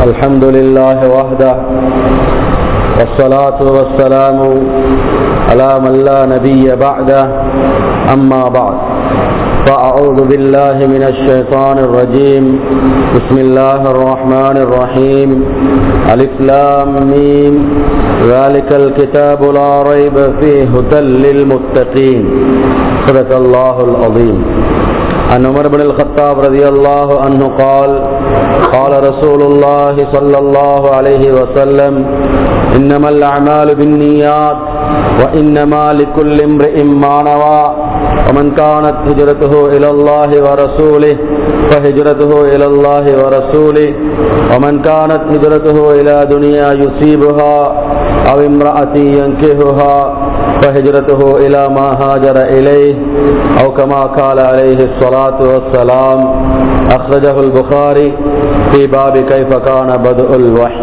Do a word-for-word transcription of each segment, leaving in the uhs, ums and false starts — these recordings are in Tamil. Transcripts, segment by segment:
الحمد لله وحده والصلاة والسلام على من لا نبي بعده أما بعد فأعوذ بالله من الشيطان الرجيم بسم الله الرحمن الرحيم ألف لام ميم ذلك الكتاب لا ريب فيه هدى للمتقين صدق الله العظيم. عن عمر بن الخطاب رضي الله عنه قال قال رسول الله صلى الله عليه وسلم إنما الأعمال بالنيات وإنما لكل امرئ ما نوى ومن كانت هجرته إلى الله ورسوله فهجرته إلى الله ورسوله ومن كانت هجرته إلى دنيا يصيبها أو امرأة ينكحها فهجرته إلى ما هاجر إليه أو كما قال عليه الصلاة والسلام. أخرجه البخاري في باب كيف كان بدء الوحي.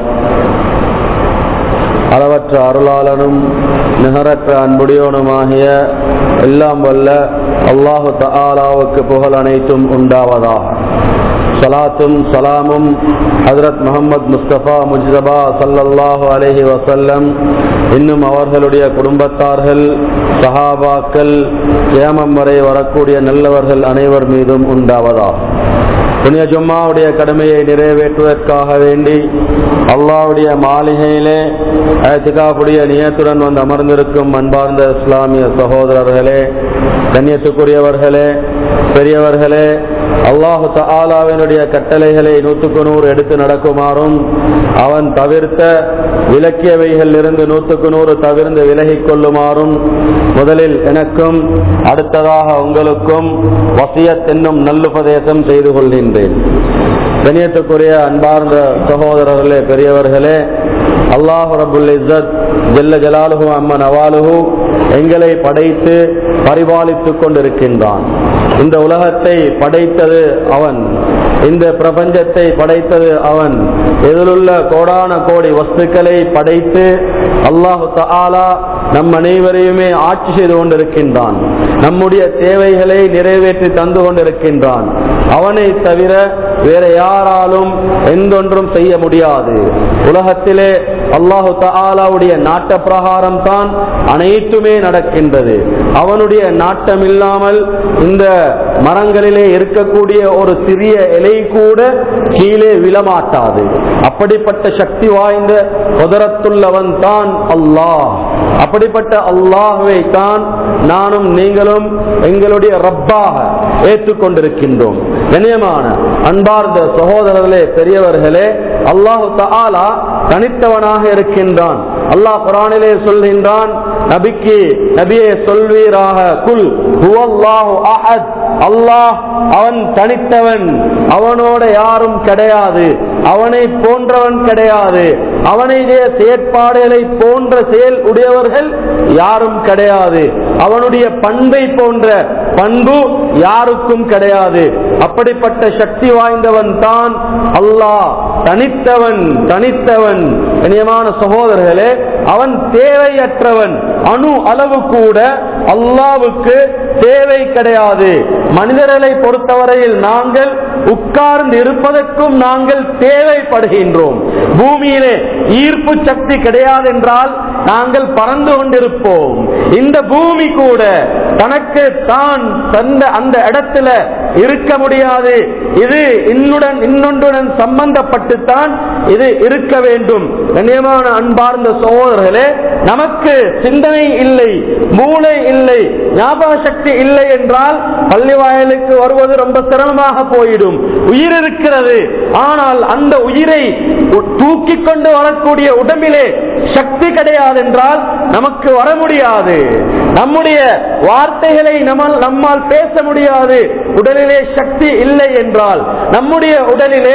அளவற்ற அருளாளனும் நிகரற்ற அன்புடையோனுமாகிய எல்லாம் வல்ல அல்லாஹு தஆலாவுக்கு புகழ் அனைத்தும் உண்டாவதாக. சலாத்தும் சலாமும் ஹஜ்ரத் முஹம்மது முஸ்தபா முஜ்தபா ஸல்லல்லாஹு அலைஹி வஸல்லம் இன்னும் அவர்களுடைய குடும்பத்தார்கள், சஹாபாக்கள், கியாமம் வரை வரக்கூடிய நல்லவர்கள் அனைவர் மீதும் உண்டாவதாக. புனித ஜும்மாவுடைய கடமையை நிறைவேற்றுவதற்காக வேண்டி அல்லாஹ்வுடைய மாளிகையிலே இத்காஃபுடைய நியத்துடன் வந்து அமர்ந்திருக்கும் அன்பார்ந்த இஸ்லாமிய சகோதரர்களே, கண்ணியத்துக்குரியவர்களே, பெரியவர்களே, அல்லாஹு தஆலாவினுடைய கட்டளைகளை நூற்றுக்கு நூறு எடுத்து நடக்குமாறும் அவன் தவிர்த்த விலக்கியவைகள் இருந்து நூற்றுக்கு நூறு தவிர்ந்து விலகிக் கொள்ளுமாறும் முதலில் எனக்கும் அடுத்ததாக உங்களுக்கும் வசியத் என்னும் நல்லுபதேசம் செய்து கொள்கின்றேன். கண்ணியத்துக்குரிய அன்பார்ந்த சகோதரர்களே, பெரியவர்களே, அல்லாஹ் ரப்புல் இஸ்ஸத் ஜல்ல ஜலாலுஹு அம்ம நவாலுஹு எங்களை படைத்து பரிபாலித்துக் கொண்டிருக்கின்றான். இந்த உலகத்தை படைத்தது அவன், இந்த பிரபஞ்சத்தை படைத்தது அவன். இதிலுள்ள கோடான கோடி வஸ்துக்களை படைத்து அல்லாஹு தஆலா நம் அனைவரையுமே ஆட்சி செய்து கொண்டிருக்கின்றான். நம்முடைய தேவைகளை நிறைவேற்றி தந்து கொண்டிருக்கின்றான். அவனை தவிர வேற யாராலும் எந்தொன்றும் செய்ய முடியாது. உலகத்திலே அல்லாஹு தஆலாவுடைய நாட்ட பிரகாரம் தான் அனைத்துமே நடக்கின்றது. அவனுடைய நாட்டம் இல்லாமல் இந்த மரங்களிலே இருக்கக்கூடிய ஒரு சிறிய இலை கூட கீழே விழமாட்டாது. அப்படிப்பட்ட சக்தி வாய்ந்த குதரத்துள்ளவன் தான் அல்லாஹ். அப்படிப்பட்ட அல்லாஹ்வை தான் நானும் நீங்களும் எங்களுடைய ரப்பாக ஏற்றுக்கொண்டிருக்கின்றோம். கண்ணியமான அன்பார்ந்த சகோதரர்களே, பெரியவர்களே, அல்லாஹு தஆலா தனித்தவனாக இருக்கின்றான். அல்லாஹ் குர்ஆனிலே சொல்கின்றான், நபிக்கு நபியே சொல்வீராக, குல் ஹுவல்லாஹு அஹத், அல்லாஹ் அவன் தனித்தவன், அவனோட யாரும் கிடையாது, அவனை போன்றவன் கிடையாது, அவனுடைய செயற்பாடுகளை போன்ற செயல் உடையவர்கள் யாரும் கிடையாது, அவனுடைய பண்பை போன்ற பண்பு யாருக்கும் கிடையாது. அப்படிப்பட்ட சக்தி வாய்ந்தவன் தான் அல்லாஹ், தனித்தவன் தனித்தவன். கண்ணியமான சகோதரர்களே, அவன் தேவையற்றவன். அணு அளவு கூட அல்லாஹ்வுக்கு தேவை கிடையாது. மனிதர்களை பொறுத்தவரையில் நாங்கள் உட்கார்ந்து இருப்பதற்கும் நாங்கள் தேவைப்படுகின்றோம். பூமியிலே ஈர்ப்பு சக்தி கிடையாது என்றால் நாங்கள் பறந்து கொண்டிருப்போம். இந்த பூமி கூட தனக்கு தான் தந்த அந்த இடத்துல இருக்க முடியாது. இது இன்னுடன் இன்னொன்றுடன் சம்பந்தப்பட்டுத்தான் இது இருக்க வேண்டும். கண்ணியமான அன்பார்ந்த சகோதரர்களே, நமக்கு சிந்தனை இல்லை, மூளை இல்லை, ஞாபக சக்தி இல்லை என்றால் பள்ளி வாயிலுக்கு வருவது ரொம்ப சிரமமாக போயிடும். உயிர் இருக்கிறது, ஆனால் அந்த உயிரை தூக்கி கொண்டு வரக்கூடிய உடம்பிலே சக்தி கிடையாது என்றால் நமக்கு வர முடியாது. நம்முடைய வார்த்தைகளை நம்மால் பேச முடியாது. உடலிலே சக்தி இல்லை என்றால், நம்முடைய உடலிலே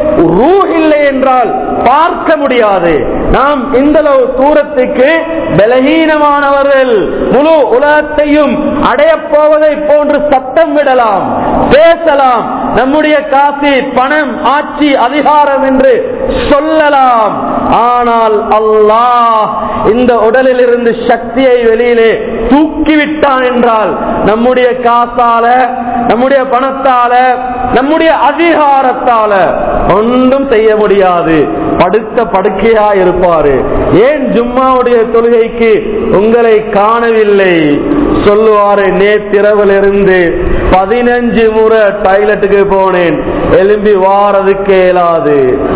ரூஹ் இல்லை என்றால் பார்க்க முடியாது. நாம் இந்த தூரத்துக்கு பலகீனமானவர்கள். முழு உலகத்தையும் அடைய போவதை போன்று சத்தம் விடலாம், பேசலாம், நம்முடைய காசு, பணம், ஆட்சி, அதிகாரம் என்று சொல்லலாம். ஆனால் அல்லாஹ் இந்த உடலில் இருந்து சக்தியை வெளியிலே தூக்கிவிட்டான் என்றால் நம்முடைய காசால, நம்முடைய பணத்தால நம்முடைய அதிகாரத்தால ஒன்றும் செய்ய முடியாது. படுத்த படுக்கையா இருப்பாரு. ஏன் ஜும்மாவுடைய தொழுகைக்கு உங்களை காணவில்லை சொல்லுவாரு, நேத்திரவில் இருந்து பதினஞ்சு முறை டாய்லெட்டுக்கு போனேன், எலும்பி வாரதுக்கு இயலாது.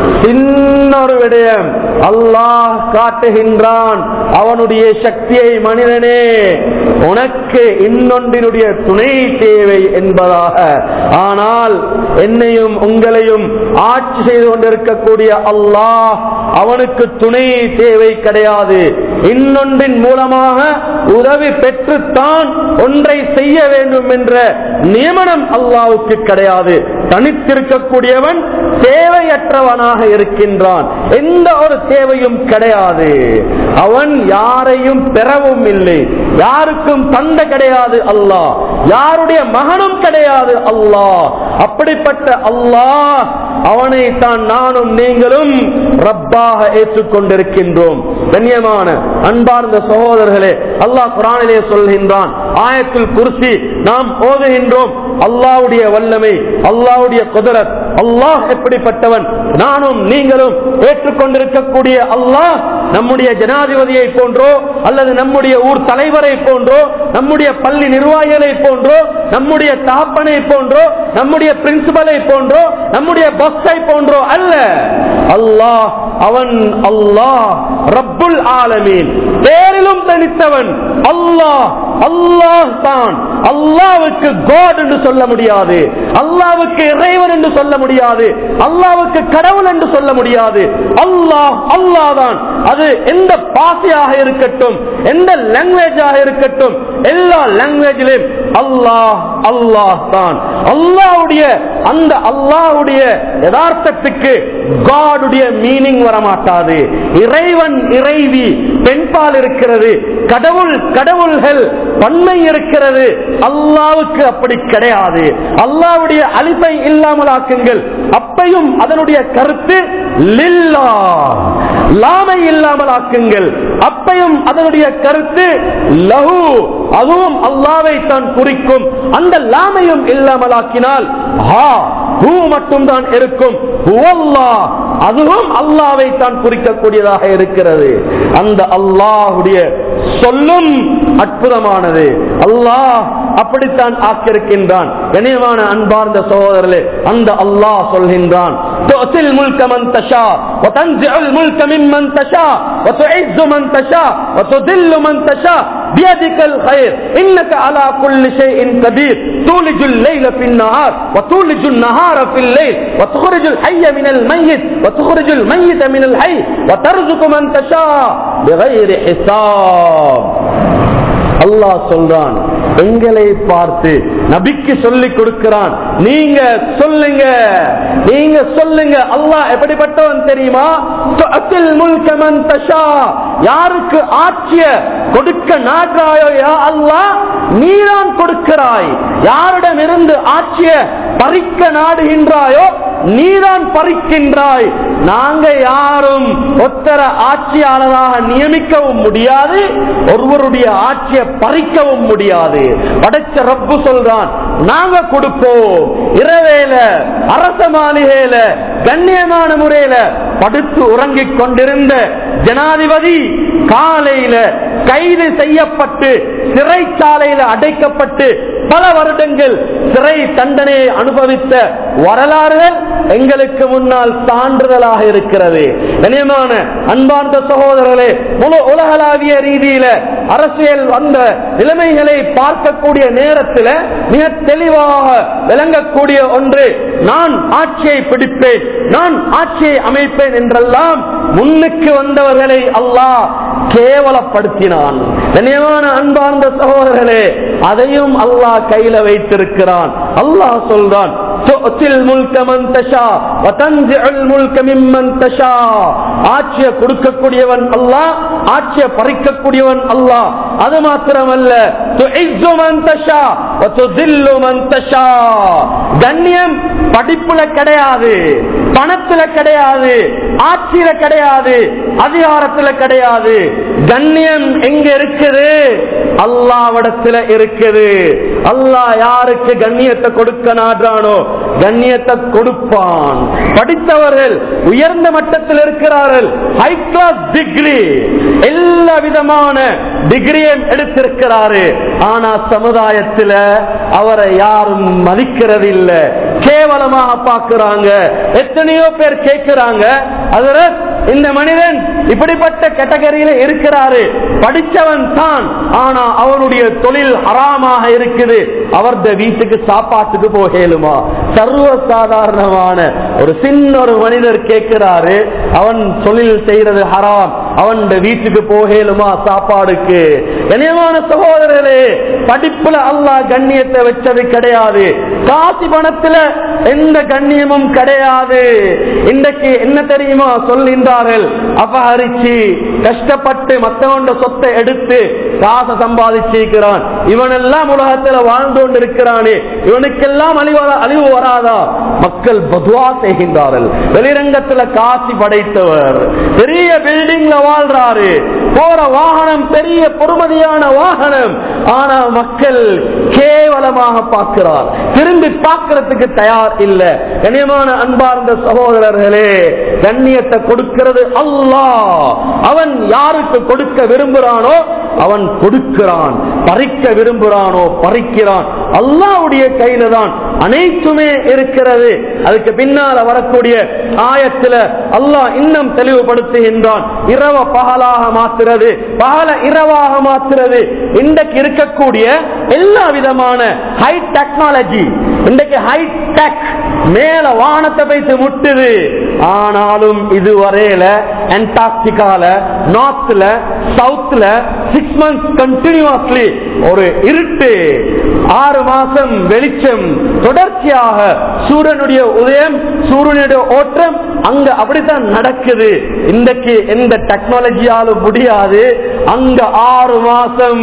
இன்னொரு விடயம் அல்லாஹ் காட்டுகின்றான் அவனுடைய சக்தியை, மனிதனே உனக்கு இன்னொன்றினுடைய துணை தேவை என்பதாக. ஆனால் என்னையும் உங்களையும் ஆட்சி செய்து கொண்டிருக்கக்கூடிய அல்லாஹ் அவனுக்கு துணை தேவை கிடையாது. இன்னொன்றின் மூலமாக உதவி பெற்றுத்தான் ஒன்றை செய்ய வேண்டும் என்ற நியமனம் அல்லாஹ்வுக்கு கிடையாது. தனித்திருக்கக்கூடியவன் தேவையற்றவனாக இருக்கின்றான். எந்த ஒரு தேவையும் கிடையாது. அவன் யாரையும் பெறவும் இல்லை, யாருக்கும் தந்த கிடையாது அல்லாஹ், யாருடைய மகனும் கிடையாது அல்லாஹ். அப்படிப்பட்ட அல்லாஹ் அவனை தான் நானும் நீங்களும் ரப்பாக ஏற்றுக்கொண்டிருக்கின்றோம். கண்ணியமான அன்பார்ந்த சகோதரர்களே, அல்லாஹ் குர்ஆனிலே சொல்கின்றான், ஆயத்துல் குர்சி நாம் ஓதுகின்றோம். அல்லாஹ்வுடைய வல்லமை, அல்லாஹ்வுடைய குதரத், அல்லாஹ் எப்படிப்பட்டவன் நானும் நீங்களும் ஏற்றுக்கொண்டிருக்கக்கூடிய அல்லாஹ் நம்முடைய ஜனாதிபதியை போன்றோ அல்லது நம்முடைய ஊர் தலைவரை போன்றோ நம்முடைய பள்ளி நிர்வாகிகளை போன்றோ நம்முடைய தகப்பனை போன்றோ நம்முடைய பிரின்சிபலை போன்றோ நம்முடைய பஸ்ஸை போன்றோ அல்ல. அல்லாஹ் அவன் அல்லாஹ் ரப்புல் ஆலமீன், பேரிலும் தனித்தவன் அல்லாஹ். அல்லாஹ் தான். அல்லாஹ்வுக்கு காட் என்று சொல்ல முடியாது, அல்லாஹ்வுக்கு இறைவன் என்று சொல்ல முடியாது, அல்லாஹ்வுக்கு கடவுள் என்று சொல்ல முடியாது. அல்லாஹ் அல்லாஹ் தான். அது எந்த பாஷையாக இருக்கட்டும், எந்த லாங்குவேஜாக இருக்கட்டும், எல்லா லாங்குவேஜிலும் அல்லாஹ் அல்லாஹ் தான். அல்லாஹ்வுடைய அந்த அல்லாஹ்வுடைய யதார்த்தத்துக்கு காடுடைய மீனிங் வரமாட்டாது. இறைவன் இறைவி பெண்பால் இருக்கிறது, கடவுள் கடவுள்கள் பன்மை இருக்கிறது. அல்லாஹ்வுக்கு அப்படி கிடையாது. அல்லாஹ்வுடைய அலிஃபை இல்லாமல் ஆக்குங்கள், அப்பையும் அதனுடைய கருத்து லில்லாஹ். லாமை இல்லாமல் ஆக்குங்கள், அப்பையும் அதனுடைய கருத்து லஹு, அதுவும் அல்லாஹ்வை தான் குறிக்கும். அந்த லாமையும் இல்லாமல் ஆக்கினால் ஹா ஹூ மட்டும் தான் இருக்கும். ஹுவல்லாஹ், அதுவும் அல்லாஹ்வை தான் குறிக்கக்கூடியதாக இருக்கிறது. அந்த அல்லாஹ்வுடைய சொல்லும் அற்புதமானது. அல்லாஹ் அப்படித்தான் ஆக்கியிருக்கின்றான். கண்ணியமான அன்பார்ந்த சகோதரர்களே, அந்த அல்லாஹ் சொல்கின்றான், துஅத்தில் முல்க மன் தஷா வ தன்ஸிஉல் முல்க மிம்மன் தஷா வ துஇஸ்ஸு மன் தஷா வ துதில்லு மன் தஷா பியதிகல் கைர் இன்னக அலா குல்லி ஷைஇன் கதீர் தூலிஜுல் லைல ஃபின் நஹார் வ தூலிஜுன் நஹார ஃபில் லைல் வ துக்ரிஜுல் ஹய்ய மினல் மய்யித் வ துக்ரிஜுல் மய்யித மினல் ஹய் வ தர்ஸுகு மன் தஷா பிகைரி ஹிசாப். அல்லாஹ் சொல்றான், எங்களை பார்த்து நபிக்கு சொல்லிக் கொடுக்கிறான், நீங்க சொல்லுங்க, நீங்க சொல்லுங்க அல்லாஹ் எப்படிப்பட்டவன் தெரியுமா? துஅத்தில் முல்க மன் தஷா, யாருக்கு ஆட்சிய கொடுக்க நாடுறாயோ யா அல்லாஹ் நீதான் கொடுக்கிறாய். யாரிடம் இருந்து ஆட்சிய பறிக்க நாடுகின்றாயோ நீதான் பறிக்கின்றாய். நாங்க யாரும் ஒத்தர ஆட்சியாளராக நியமிக்கவும் முடியாது, ஒருவருடைய ஆட்சியை பறிக்கவும் முடியாது. படைச்ச ரப்பு சொல்றான், நாங்க கொடுப்போம். இரவேல அரச மாளிகையில கண்ணியமான முறையில படுத்து உறங்கிக் கொண்டிருந்த ஜனாதிபதி காலையில கைது செய்யப்பட்டு சிறைச்சாலையில அடைக்கப்பட்டு பல வருடங்கள் சிறை தண்டனையை அனுபவித்த வரலாறுகள் எங்களுக்கு முன்னால் சான்றிதழாக இருக்கிறது. கண்ணியமான அன்பார்ந்த சகோதரர்களே, முழு உலகளாவிய ரீதியில அரசியல் வந்த நிலைமைகளை பார்க்கக்கூடிய நேரத்தில் மிக தெளிவாக விளங்கக்கூடிய ஒன்று, நான் ஆட்சியை பிடிப்பேன், நான் ஆட்சியை அமைப்பேன் என்றெல்லாம் முன்னுக்கு வந்தவர்களை அல்லாஹ் கேவலப்படுத்தினான். கண்ணியமான அன்பார்ந்த சகோதரர்களே, அதையும் அல்லாஹ் கையில வைத்திருக்கிறான். அல்லாஹ் சொல்றான், துஅத்தில் முல்க மன் தஷா வ தன்ஸிஉல் முல்க மிம்மன் தஷா. ஆட்சியை கொடுக்கக்கூடியவன் அல்லாஹ், ஆட்சியை பறிக்கக்கூடியவன் அல்லாஹ். அது மாத்திரமல்ல, துஇஸ்ஸு மன் தஷா வ துஸில்லு மன் தஷா. கண்ணியம் படிப்புல கிடையாது, பணத்துல கிடையாது, ஆட்சியில கிடையாது, அதிகாரத்துல கிடையாது. கண்ணியம் எங்க இருக்குது? அல்லாஹ்விடத்துல இருக்குது. அல்லாஹ் யாருக்கு கண்ணியத்தை கொடுக்க நாடுறானோ கண்ணியத்தை கொடுப்பான். படித்தவர்கள் உயர்ந்த மட்டத்தில் இருக்கிறார்கள், ஹை கிளாஸ் டிகிரி, எல்லா விதமான டிகிரியும் எடுத்திருக்கிறாரு. ஆனா சமுதாயத்தில் அவரை யாரும் மதிக்கிறது இல்லை, கேவலமாக பார்க்கிறாங்க. எத்தனையோ பேர் கேட்கிறாங்க, அதுல இந்த மனிதன் இப்படிப்பட்ட கேட்டகரியில இருக்கிறாரு, படிச்சவன் தான், ஆனா அவனுடைய தொழில் ஹராமாக இருக்குது, அவரது வீட்டுக்கு சாப்பாட்டுக்கு போகலுமா? சர்வ சாதாரணமான ஒரு சின்ன ஒரு மனிதர் கேட்கிறாரு, அவன் தொழில் செய்யறது ஹராம், அவன் வீட்டுக்கு போகலுமா சாப்பாடுக்கு? கண்ணியமான சகோதரர்களே, படிப்புல அல்லாஹ் கண்ணியத்தை வச்சது கிடையாது, காசி பணத்துல எந்த கண்ணியமும் கிடையாது. இன்றைக்கு என்ன தெரியுமா சொல்கின்றார்கள்? அபகரிச்சு கஷ்டப்பட்டு மற்றவண்ட சொத்தை எடுத்து காசை சம்பாதிச்சிருக்கிறான், இவனெல்லாம் உலகத்துல வாழ்ந்து கொண்டு இருக்கிறானே, இவனுக்கெல்லாம் அழிவு அழிவு வராதா? மக்கள் பதுவா செய்கின்றார்கள். வெளிரங்கத்துல காசி படைத்தவர், பெரிய பில்டிங்ல வாழ்றாரு, போற வாகனம் பெரிய பொறுமதியான வாகனம், ஆனா மக்கள் கேவலமாக பார்க்கிறார், திரும்பி பார்க்கிறதுக்கு தயார் இல்ல. கண்ணியமான அன்பார்ந்த சகோதரர்களே, கண்ணியத்தை கொடுக்கிறது அல்லாஹ். அவன் யாருக்கு கொடுக்க விரும்புகிறானோ அவன் கொடுக்கிறான், பறிக்க விரும்புகிறானோ பறிக்கிறான். அல்லாஹ்வுடைய கையில தான் அனைத்துமே இருக்கிறது. அதுக்கு பின்னால வரக்கூடிய ஆயத்துல அல்லாஹ் இன்னும் தெளிவுபடுத்துகின்றான். இரவ பகலாக மாற்றுறது, பகல இரவாக மாற்றுறது. இன்றைக்கு இருக்கக்கூடிய எல்லா விதமான ஹை டெக்னாலஜி, இன்றைக்கு ஹை டெக் மேல வானத்தை வைத்து முட்டுது. ஆனாலும் இதுவரையில அண்டார்டிகால, நார்த்ல, சவுத்ல சிக்ஸ் மந்த்ஸ் கண்டினியூஸ்லி ஒரு இருட்டு, ஆறு மாசம் வெளிச்சம், தொடர்ச்சியாக சூரியனுடைய உதயம், சூரியனுடைய ஓட்டம் அங்க அப்படித்தான் நடக்குது. இன்றைக்கு எந்த டெக்னாலஜியாலும் முடியாது. அங்க ஆறு மாசம்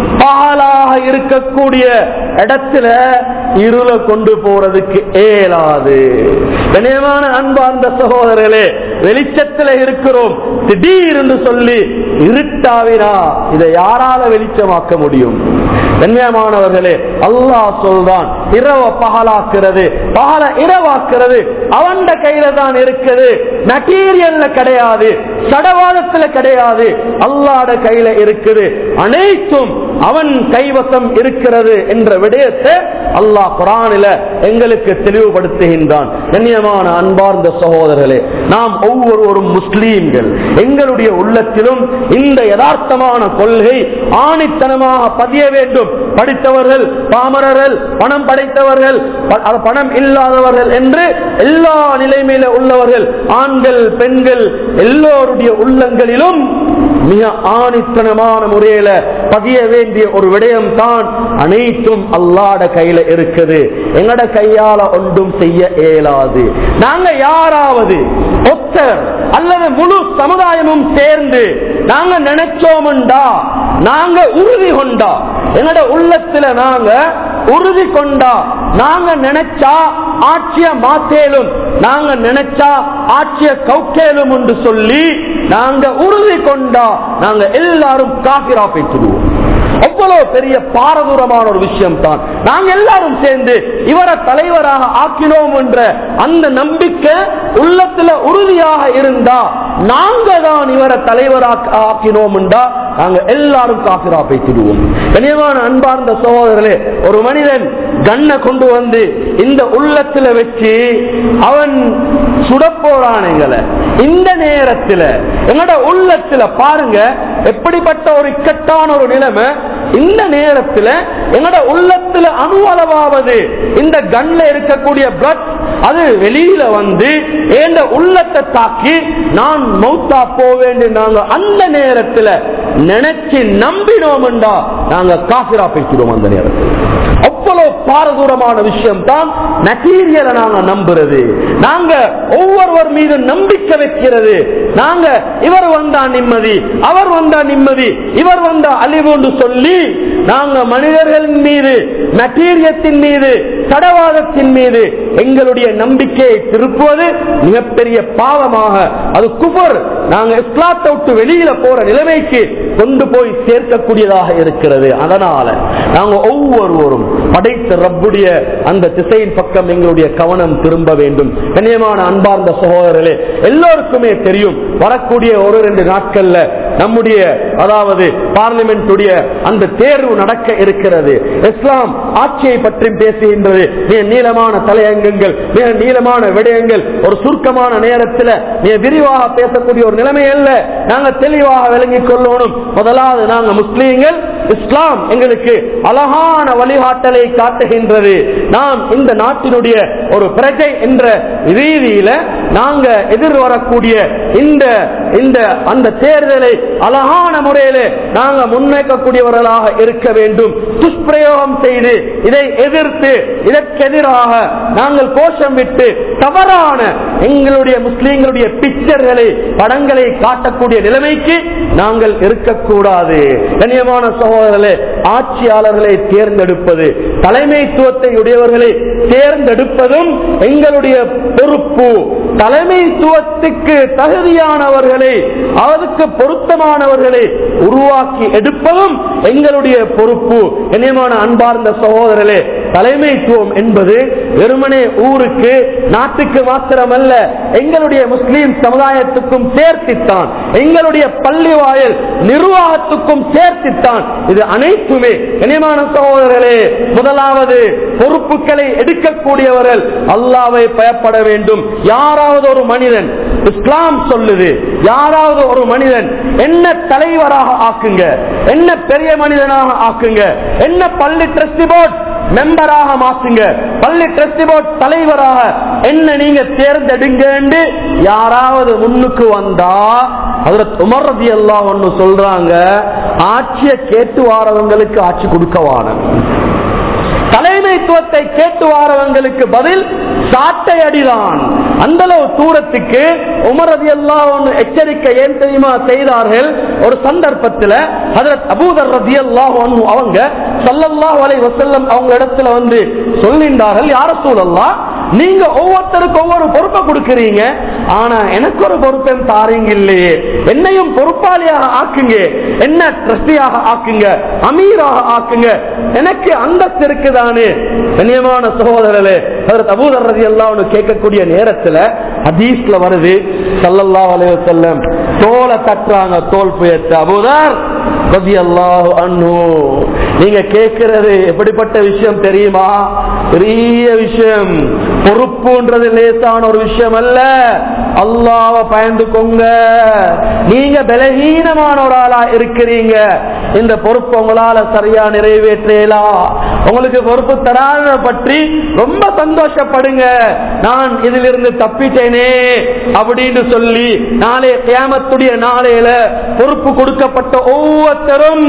பாலாக இருக்கக்கூடிய இடத்துல இருள கொண்டு போறதுக்கு ஏலாது. கண்ணியமான அன்பார்ந்த சகோதரர்களே, வெளிச்சத்தில் இருக்கிறோம், திடீர்னு சொல்லி இருட்டாவினா இதை யாரால வெளிச்சமாக்க முடியும்? கண்ணியமானவர்களே, அல்லாஹ் சொல்றான், இரவ பகலாக்குறது, பகல இரவாக்குறது அவன் கையில தான் இருக்குது. மெட்டீரியல்ல கிடையாது, சடவாதத்துல கிடையாது, அல்லாஹ்ட கையில இருக்குது. அனைத்தும் அவன் கைவசம் இருக்கிறது என்ற விடயத்தை அல்லாஹ் குர்ஆனில எங்களுக்கு தெளிவுபடுத்துகின்றான். கண்ணியமான அன்பார்ந்த சகோதரர்களே, நாம் ஒவ்வொருவரும் முஸ்லீம்கள், எங்களுடைய உள்ளத்திலும் இந்த யதார்த்தமான கொள்கை ஆணித்தனமாக பதிய வேண்டும். படித்தவர்கள், பாமரர்கள், பணம் படைத்தவர்கள், பணம் இல்லாதவர்கள் என்று எல்லா நிலைமையில உள்ளவர்கள், ஆண்கள் பெண்கள் எல்லோருடைய உள்ளங்களிலும் மிக ஆணித்தனமான முறையில பதிய வேண்டிய ஒரு விடயம் தான் அனைத்தும் அல்லாஹ்ட கையில இருக்குது. எங்கட கையால ஒன்றும் செய்ய இயலாது. நாங்க யாராவது ஒத்தர் அல்லது முழு சமுதாயமும் சேர்ந்து நாங்க நினைச்சோம்டா, நாங்க உறுதி கொண்டா, எங்கட உள்ளத்துல நாங்க உறுதி கொண்டா, நாங்க நினைச்சா ஆட்சிய மாத்தேலும், நாங்க நினைச்சா ஆட்சிய கவுக்கேலும் என்று சொல்லி நாங்க உறுதி கொண்டா, நாங்க எல்லாரும் காபிரா பேசிடுவோம். அவ்வளவு பெரிய பாரதூரமான ஒரு விஷயம் தான். நாங்க எல்லாரும் சேர்ந்து இவரை தலைவராக ஆக்கினோம் என்ற அந்த நம்பிக்கை உள்ளத்துல உறுதியாக இருந்தா, நாங்க தான் இவரை தலைவராக ஆக்கினோம் என்றா நாங்க எல்லாரும் காபிரா பேசிடுவோம். கண்ணியமான அன்பார்ந்த சகோதரர்களே, ஒரு மனிதன் கண்ணை கொண்டு வந்து இந்த உள்ளத்துல வச்சு அவன் சுடப்போறான் எங்களை. இந்த நேரத்தில் எங்களோட உள்ளத்துல பாருங்க எப்படிப்பட்ட ஒரு இக்கட்டான ஒரு நிலைமை. இந்த நேரத்தில் எங்களோட உள்ளத்துல அணுவளவாவது இந்த கண்ல இருக்கக்கூடிய பிளட் அது வெளியில வந்து எந்த உள்ளத்தை தாக்கி நான் மௌத்தா போவேன் நாங்க அந்த நேரத்தில் நினைச்சு நம்பினோம்டா நாங்க காபிரா பேசிடுவோம். அந்த நேரத்தில் அவ்வளவு பாரதூரமான விஷயம் தான் மெட்டீரியலை நாங்க நம்புறது. நாங்க ஒவ்வொருவர் மீது நம்பிக்கை வைக்கிறது. நாங்க இவர் வந்தா நிம்மதி, அவர் வந்தா நிம்மதி, இவர் வந்தா அழிவு சொல்லி நாங்க மனிதர்களின் மீது, மெட்டீரியத்தின் மீது, தடவாதத்தின் மீது எங்களுடைய நம்பிக்கையை திருப்புவது மிகப்பெரிய பாவமாக, அது குஃபர், நாங்க இஸ்லாத்தை விட்டு வெளியில போற நிலைமைக்கு கொண்டு போய் சேர்க்கக்கூடியதாக இருக்கிறது. அதனால நாங்க ஒவ்வொருவரும் படைத்த ரப்புடைய அந்த திசையின் பக்கம் எங்களுடைய கவனம் திரும்ப வேண்டும். கண்ணியமான அன்பார்ந்த சகோதரர்களே, எல்லோருக்குமே தெரியும் வரக்கூடிய ஒரு ரெண்டு நாட்கள்ல நம்முடைய அதாவது பார்லிமெண்ட் அந்த தேர்வு நடக்க இருக்கிறது. இஸ்லாம் ஆட்சியை பற்றி பேசுகின்றது. மிக நீளமான தலையங்கங்கள், மிக நீளமான விடயங்கள் ஒரு சுருக்கமான நேரத்தில் மிக விரிவாக பேசக்கூடிய ஒரு நிலைமை அல்ல. நாங்க தெளிவாக விளங்கிக் கொள்ளணும். முதலாவது நாங்க முஸ்லீம்கள், இஸ்லாம் எங்களுக்கு அழகான வழிகாட்டலை காட்டுகின்றது. நாம் இந்த நாட்டினுடைய ஒரு பிரஜை என்ற ரீதியில நாங்க எதிர்வரக்கூடிய இந்த இந்த அந்த தேர்தலை அழகான முறையில் நாங்க முன்வைக்கக்கூடியவர்களாக இருக்க வேண்டும். துஷ்பிரயோகம் செய்து இதை எதிர்த்து இதற்கு எதிராக நாங்கள் கோஷம் விட்டு தவறான எங்களுடைய முஸ்லீம்களுடைய பிக்சர்களை, படங்களை காட்டக்கூடிய நிலைமைக்கு நாங்கள் இருக்கக்கூடாது. கண்ணியமான சகோதரர்களே, ஆட்சியாளர்களை தேர்ந்தெடுப்பது, தலைமைத்துவத்தை உடையவர்களை தேர்ந்தெடுப்பதும் எங்களுடைய பொறுப்பு. தலைமைத்துவத்துக்கு தகுதியானவர்களை, அவருக்கு பொருத்தமானவர்களை உருவாக்கி எடுப்பதும் எங்களுடைய பொறுப்பு. கண்ணியமான அன்பார்ந்த சகோதரர்களே, தலைமைத்துவம் என்பது வெறுமனே ஊருக்கு, நாட்டுக்கு மாத்திரமல்ல, எங்களுடைய முஸ்லீம் சமுதாயத்துக்கும் சேர்த்தித்தான், எங்களுடைய பள்ளி வாயில் நிர்வாகத்துக்கும் சேர்த்தித்தான். இது அனைத்துமே கண்ணியமான சகோதரர்களே, முதலாவது பொறுப்புகளை எடுக்கக்கூடியவர்கள் அல்லாஹ்வை பயப்பட வேண்டும். யாராவது ஒரு மனிதன், இஸ்லாம் சொல்லுது, யாராவது ஒரு மனிதன் என்ன தலைவராக ஆக்குங்க, என்ன பெரிய மனிதனாக ஆக்குங்க, என்ன பள்ளி ட்ரஸ்டி போர்ட் மெம்பராக மாற்றுங்க, பள்ளி ட்ரஸ்டி போர்ட் தலைவராக என்ன நீங்க தேர்ந்தெடுங்க என்று யாராவது முன்னுக்கு வந்தா ஹஜ்ரத் உமர் ரலியல்லாஹு அன்ஹு சொல்றாங்க, ஆட்சியை கேட்டு வாரவங்களுக்கு ஆட்சி கொடுக்கவான, தலைமைத்துவத்தை கேட்டு வாரவங்களுக்கு பதில் சாட்டை அடிதான். அந்த அளவு தூரத்துக்கு உமர் ரலியல்லாஹு அன்ஹு எச்சரிக்கை ஏன் தெரியுமா செய்தார்கள்? ஒரு சந்தர்ப்பத்தில் ஹஜ்ரத் அபூதர் ரலியல்லாஹு அன்ஹு அவங்க ஸல்லல்லாஹு அலைஹி வஸல்லம் அவங்க இடத்துல வந்து சொல்லினார்கள், யா ரசூலல்லாஹ், நீங்க ஒவ்வொருத்தருக்கு ஒவ்வொரு பொறுப்பை கொடுக்கிறீங்க, ஆனா எனக்கு ஒரு பொறுப்பை தாரீங்க இல்லையே, என்னையும் பொறுப்பாளியாக ஆக்குங்க, என்ன ட்ரஸ்டியாக ஆக்குங்க, அமீராக ஆக்குங்க, எனக்கு அந்தஸ்து இருக்குதானே. கண்ணியமான சகோதரர்களே, ஹஜ்ரத் அபூதர் ரலியல்லாஹு அன்ஹு கேட்கக்கூடிய நேரத்துல ஹதீஸ்ல வருது, ஸல்லல்லாஹு அலைஹி வஸல்லம் தோலை தட்டுறாங்க, தோல் புயத்து, அபூதர் ரலியல்லாஹு அன்ஹு, நீங்க கேட்கிறது எப்படிப்பட்ட விஷயம் தெரியுமா? பெரிய விஷயம். பொறுப்புன்றது லேசான ஒரு விஷயம் அல்ல. அல்லாஹ்வை பயந்துக்கோங்க. நீங்க பலகீனமான ஒரு ஆளா இருக்கிறீங்க, இந்த பொறுப்பு உங்களால சரியா நிறைவேற்றலாம். உங்களுக்கு பொறுப்பு தராத பற்றி ரொம்ப சந்தோஷப்படுங்க, நான் இதிலிருந்து தப்பிட்டேனே அப்படின்னு சொல்லி நாளை கியாமத்துடைய நாளையில பொறுப்பு கொடுக்கப்பட்ட ஒவ்வொருத்தரும்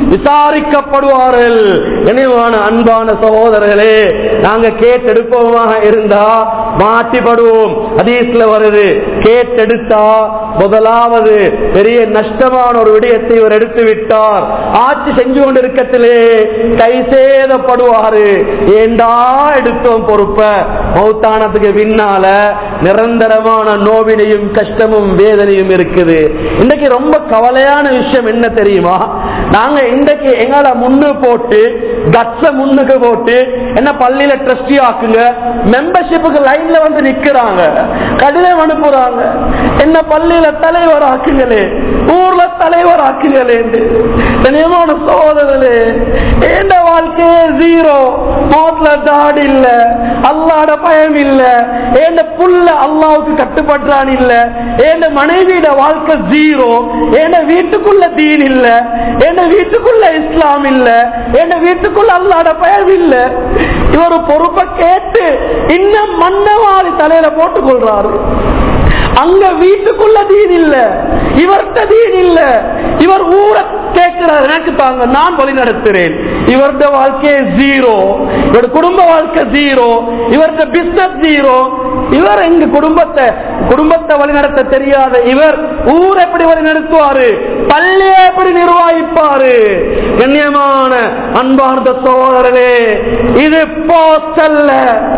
விசாரிக்கப்படுவார்கள். இனிவான அன்பான சகோதரர்களே, நாங்க கேட்டெடுப்போமாக இருந்தா மாற்றிப்படுவோம். ஹதீஸ்ல வருது, கேட்டெடுத்தா முதலாவது பெரிய நஷ்டமான ஒரு விடயத்தை இவர் எடுத்து விட்டார். ஆட்சி செஞ்சு கொண்டிருக்கத்திலே கை சேதப்படுவாரு. ஏண்டா எடுத்தோம் பொறுப்ப, மௌத்தானத்துக்கு பின்னால நிரந்தரமான நோவினையும் கஷ்டமும் வேதனையும் இருக்குது. இன்னைக்கு ரொம்ப கவலையான விஷயம் என்ன தெரியுமா? நாங்க இன்றைக்கு எங்களை முன்னு போட்டு கட்ச முன்னுக்கு போட்டு என்ன பள்ளியில ட்ரஸ்டி ஆக்குங்க, மெம்பர்ஷிப்புக்கு லைன்ல வந்து நிக்கிறாங்க, கடிதம் அனுப்புறாங்க, என்ன பள்ளியில தலைவர் ஆக்குங்களே, ஊர்ல தலைவர் ஆக்குங்களே. நியமான சோதரே, எந்த வாழ்க்கையே ஜீரோ, மோட்ல தாடி இல்ல, அல்லாட பயம் இல்ல, எந்த புள்ள அல்லாவுக்கு கட்டுப்படுறான் இல்ல, எந்த மனைவியோட வாழ்க்கை ஜீரோ, எந்த வீட்டுக்குள்ள தீன் இல்ல, எந்த வீட்டுக்குள்ள இஸ்லாம் இல்ல, எந்த வீட்டுக்குள்ள அல்லாட பயம் இல்ல. இவர் பொறுப்பை கேட்டு இன்னும் மன்னவாளி தலையில போட்டுக் கொள்றாரு. அங்க வீட்டுக்குள்ள தீன் இல்ல, இவர்கிட்ட தீன் இல்ல. இவர் ஊரை கேட்கிறார், எனக்கு தாங்க, நான் வழி நடத்துறேன். இவருடைய வாழ்க்கை ஜீரோ, இவருடைய குடும்ப வாழ்க்கை ஜீரோ, இவருடைய பிசினஸ் ஜீரோ. இவர் எங்க குடும்பத்தை குடும்பத்தை வழி நடத்த தெரியாத இவர் ஊர் எப்படி வழி நடத்துவாரு, பள்ளியை எப்படி நிர்வகிப்பாரு? கண்ணியமான அன்பார்ந்த சகோதரரே, இது போஸ்ட் அல்ல.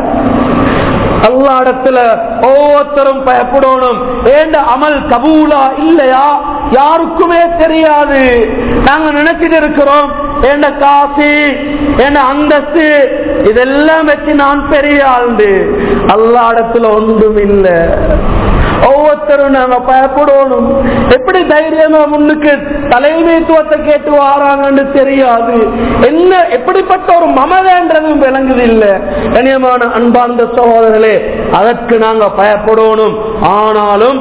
அல்லாஹ்விடத்துல ஒவ்வொருத்தரும் பயப்படணும். ஏண்ட அமல் கபூலா இல்லையா யாருக்குமே தெரியாது. நாங்க நினைச்சிட்டு இருக்கிறோம், ஏண்ட காசி, ஏண்ட அந்தஸ்து, இதெல்லாம் வச்சு நான் பெரிய ஆண்டு. அல்லாஹ்விடத்துல ஒன்றும் இல்லை. ஒவ்வொருத்தரும் நாங்க பயப்படணும். எப்படி தைரியமா முன்னுக்கு தலைமைத்துவத்தை கேட்டு வாராங்கன்னு தெரியாது. என்ன எப்படிப்பட்ட ஒரு மமதைன்றதும் விளங்குது இல்ல. கண்ணியமான அன்பார்ந்த சகோதரர்களே, அதற்கு நாங்க பயப்படணும். ஆனாலும்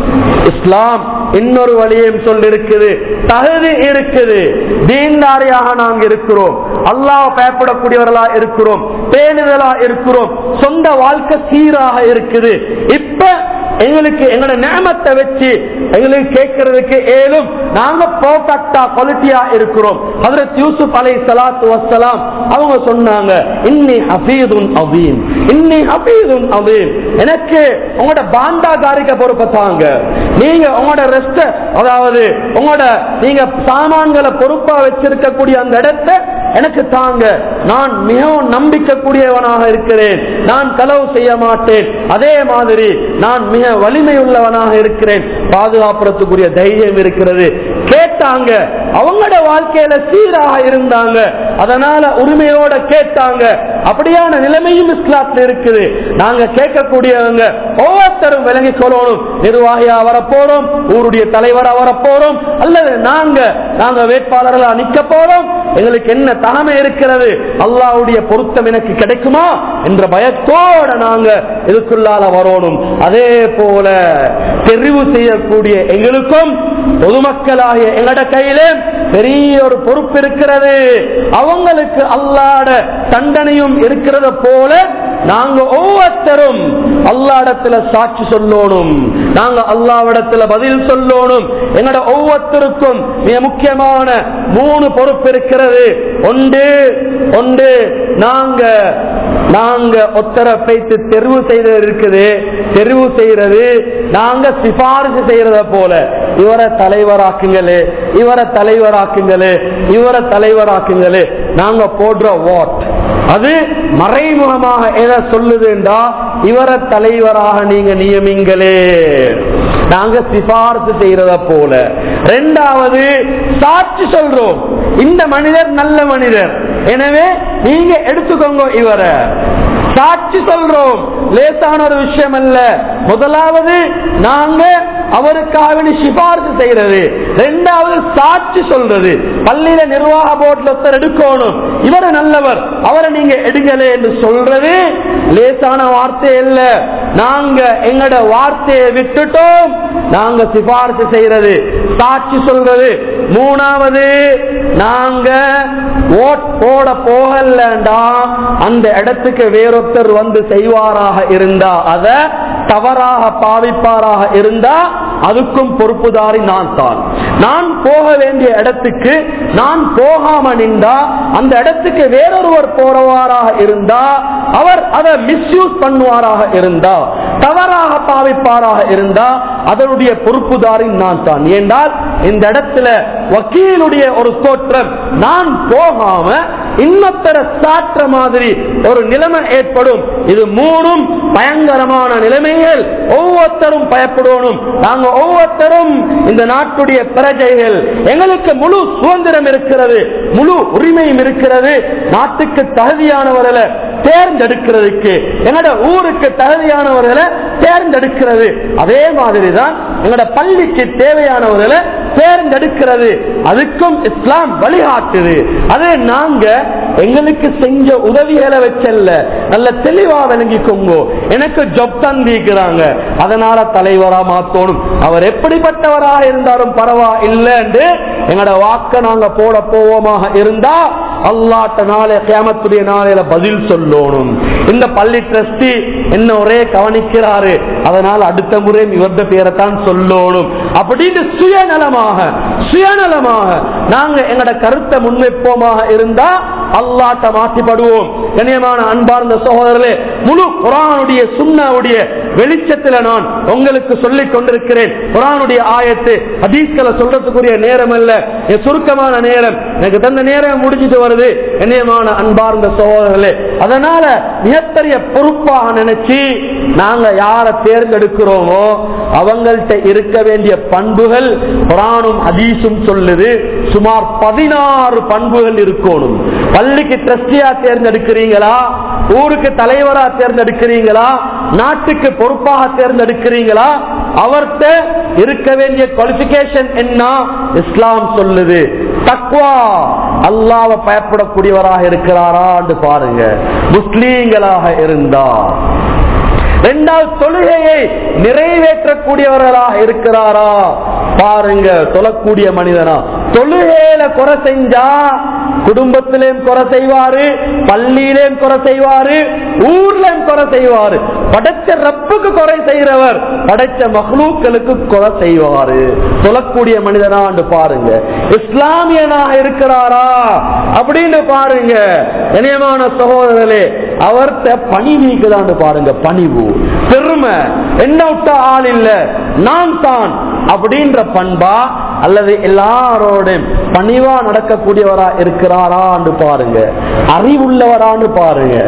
இஸ்லாம் இன்னொரு வழியையும் சொல்லிருக்குது, தகுதி இருக்குது. தீன்தாரியாக நாங்க இருக்கிறோம், அல்லாஹ் பயப்படக்கூடியவர்களா இருக்கிறோம், பேணுதலா இருக்கிறோம், சொந்த வாழ்க்கை சீராக இருக்குது. இப்ப எங்களுக்கு எங்களோட நியமத்தை வச்சு எங்களுக்கு கேட்கறதுக்கு ஏலும் நாங்க பெர்ஃபெக்ட்டா குவாலிட்டியா இருக்கிறோம். ஹஜ்ரத் யூசுப் அலைஹிஸ்ஸலாத்து வஸ்ஸலாம் அவங்க சொன்னாங்க, இன்னி ஹஃபீதுன் அதீம், இன்னி ஹஃபீதுன் அதீம், எனக்கு உங்களோட பாண்டாகாரிக்க பொறுப்பை தாங்க. நீங்க உங்களோட ரெஸ்ட், அதாவது உங்களோட நீங்க சாமான்களை பொறுப்பா வச்சிருக்கக்கூடிய அந்த இடத்தை எனக்கு தாங்க. நான் மிகவும் நம்பிக்கைக்கூடியவனாக இருக்கிறேன், நான் களவு செய்ய மாட்டேன். அதே மாதிரி நான் மிக வலிமை உள்ளவனாக இருக்கிறேன், பாதுகாப்புறதுக்குரிய தைரியம் இருக்கிறது. கேட்டாங்க, அவங்களோட வாழ்க்கையில சீராக இருந்தாங்க, அதனால உரிமையோட கேட்டாங்க. அப்படியான நிலைமையும் இஸ்லாத்துல இருக்குது. நாங்க கேட்கக்கூடியவங்க ஒவ்வொருத்தரும் விளங்கி கொள்ளணும். நிர்வாகியா வரப்போறோம், ஊருடைய தலைவரா வரப்போறோம், அல்லது நாங்க நாங்க வேட்பாளர்களா நிக்க போறோம். எங்களுக்கு என்ன தகமை இருக்கிறது, அல்லாஹ்வுடைய பொருத்தம் எனக்கு கிடைக்குமா என்ற பயத்தோட நாங்க இதுக்குள்ளால வரணும். அதே போல தெரிவு செய்யக்கூடிய எங்களுக்கும் பொதுமக்களாகிய எங்கட கையில பெரிய ஒரு பொறுப்பு இருக்கிறது. அவங்களுக்கு அல்லாஹ்வுடைய தண்டனையும் இருக்கிறது போல நாங்க ஒவ்வொருத்தரும் அல்லாஹ்விடத்துல சாட்சி சொல்லணும், நாங்க அல்லாஹ்விடத்துல பதில் சொல்லணும். எங்கட ஒவ்வொருத்தருக்கும் மிக முக்கியமான மூணு பொறுப்பு இருக்கிறது. ஒன்று ஒன்று நாங்க நாங்க ஒத்தர பைத்து தெரிவு செய்தது இருக்குது. தெரிவு செய்யறது நாங்க சிபாரிசு செய்யறத போல, இவரை தலைவராக்குங்களே, இவரை தலைவராக்குங்களே, இவரை தலைவராக்குங்களே, நாங்க போடுற ஓட் அது மறைமுகமாக எதை சொல்லுதுண்டா, இவரை தலைவராக நீங்க நியமிங்களே, நாங்க சிபாரிசு செய்யறத போல. இரண்டாவது சாட்சி சொல்றோம், இந்த மனிதர் நல்ல மனிதர், எனவே நீங்க எடுத்துக்கோங்க இவரை. சாட்சி சொல்றோம், லேசான ஒரு விஷயம் அல்ல. முதலாவது நாங்க அவருக்காக சிபாரிசு செய்யறது, இரண்டாவது சாட்சி சொல்றது. பள்ளியில நிர்வாக போர்ட்ல ஒருத்தர் எடுக்கணும், இவரு நல்லவர், அவரை நீங்க எடுங்களே என்று சொல்றது லேசான வார்த்தை இல்ல. நாங்க எங்கட வார்த்தையை விட்டுட்டோம், நாங்க சிபாரிசு செய்யறது, சாட்சி சொல்றது. மூணாவது நாங்க ஓட் போட போகலண்டா அந்த இடத்துக்கு வேறொருத்தர் வந்து செய்வாராக இருந்தா, அத தவறாக பாவிப்பாராக இருந்தா அதுக்கும் பொறுப்புதாரி நான் தான். நான் போக வேண்டிய இடத்துக்கு நான் போகாம நின்றா அந்த இடத்துக்கு வேறொருவர் போறவாராக இருந்தா, அவர் அதை மிஸ்யூஸ் பண்ணுவாராக இருந்தா, தவறாக பாவிப்பாராக இருந்தா அதனுடைய பொறுப்புதாரி நான் தான். ஏண்டால் இந்த இடத்துல வக்கீலுடைய ஒரு தோற்றம், நான் போகாம இன்னொருத்தர சாற்ற மாதிரி ஒரு நிலைமை ஏற்படும். இது மூணும் பயங்கரமான நிலைமைகள். ஒவ்வொருத்தரும் பயப்படணும். நாங்க ஒவ்வொருத்தரும் இந்த நாட்டுடைய பிரஜைகள், எங்களுக்கு முழு சுதந்திரம் இருக்கிறது, முழு உரிமையும் இருக்கிறது. நாட்டுக்கு தகுதியானவர்களை தேர்ந்தெடுக்கிறதுக்கு, எங்களோட ஊருக்கு தகுதியானவர்களை தேர்ந்தெடுக்கிறது. அதே மாதிரிதான் எங்களோட பள்ளிக்கு தேவையானவர்களை தேர்ந்தெடுக்கிறது. அதுக்கும் இஸ்லாம் வழிகாட்டுது. அது நாங்க எங்களுக்கு செஞ்ச உதவிகளை வச்சல்ல, நல்ல தெளிவா விளங்கிக்கோங்க. எனக்கு ஜப் தந்திக்கிறாங்க, அதனால தலைவரா மாத்தணும், அவர் எப்படிப்பட்டவராக இருந்தாலும் பரவா இல்லை என்று எங்களோட வாக்க நாங்க போட போவோமாக இருந்தா அல்லாஹ்ட்ட நாளை கியாமத்துடைய நாளையில பதில் சொல்லணும். இந்த பள்ளி ட்ரஸ்டி என்ன ஒரே கவனிக்கிறாரு, அதனால அடுத்த முறை இவரது பேரைத்தான் சொல்லணும் அப்படின்னு சுயநலமாக சுயநலமாக நாங்க எங்கட கருத்தை முன்வைப்போமாக இருந்தா அல்லாஹ்ட்ட மாட்டிப்படுவோம். கண்ணியமான அன்பார்ந்த சகோதரர்களே, முழு குர்ஆனுடைய சுன்னாவுடைய வெளிச்சத்தில் நான் உங்களுக்கு சொல்லிக் கொண்டிருக்கிறேன். குர்ஆனுடைய ஆயத்து ஹதீஸ்களை சொல்றதுக்குரிய நேரம் அல்ல, சுருக்கமான நேரம், எனக்கு தந்த நேரம் முடிஞ்சிட்டு வருது. கண்ணியமான அன்பார்ந்த சகோதரர்களே, அதனால மிகப்பெரிய பொறுப்பாக நினைச்சு நாங்க யாரை தேர்ந்தெடுக்கிறோமோ அவங்கள்ட்ட இருக்க வேண்டிய பண்புகள் குர்ஆனும் ஹதீஸும் சொல்லுது. சுமார் பதினாறு பண்புகள் இருக்கணும். பள்ளிக்கு ட்ரஸ்டியா தேர்ந்தெடுக்கிறீங்களா, ஊருக்கு தலைவரா தேர்ந்தெடுக்கிறீங்களா, நாட்டுக்கு பொறுப்பாக தேர்ந்தெடுக்கிறீங்களா, அவர்கிட்ட இருக்க வேண்டிய குவாலிபிகேஷன் என்ன இஸ்லாம் சொல்லுது. தக்வா, அல்லாஹ்வை பயப்படக்கூடியவராக இருக்கிறாரா என்று பாருங்க. முஸ்லீம்களாக இருந்தா. இரண்டாவது, தொழுகையை நிறைவேற்றக்கூடியவர்களாக இருக்கிறாரா பாருங்க. தொழக்கூடிய மனிதனா, தொழுகையில குறை செஞ்சா குடும்பத்திலேயும் குறை செய்வாரு, பள்ளியிலேயும் குறை செய்வாரு, ஊர்லயும் குறை செய்வாரு. படைச்ச ரப்புக்கு குறை செய்கிறவர் படைச்ச மஹ்லூக்களுக்கு குறை செய்வாரு. தொழக்கூடிய மனிதனா பாருங்க. இஸ்லாமியனாக இருக்கிறாரா அப்படின்னு பாருங்க. கண்ணியமான சகோதரர்களே, அவர்கிட்ட பணிவுக்குதான் பாருங்க. பணிவு, பெருமை, என்ன விட்ட ஆள் இல்ல, நான் தான் அப்படின்ற பண்பா அல்லது எல்லாரோட பணிவா நடக்கக்கூடியவரா இருக்கிறாரா பாருங்க. அறிவுள்ளவரான்னு பாருங்க.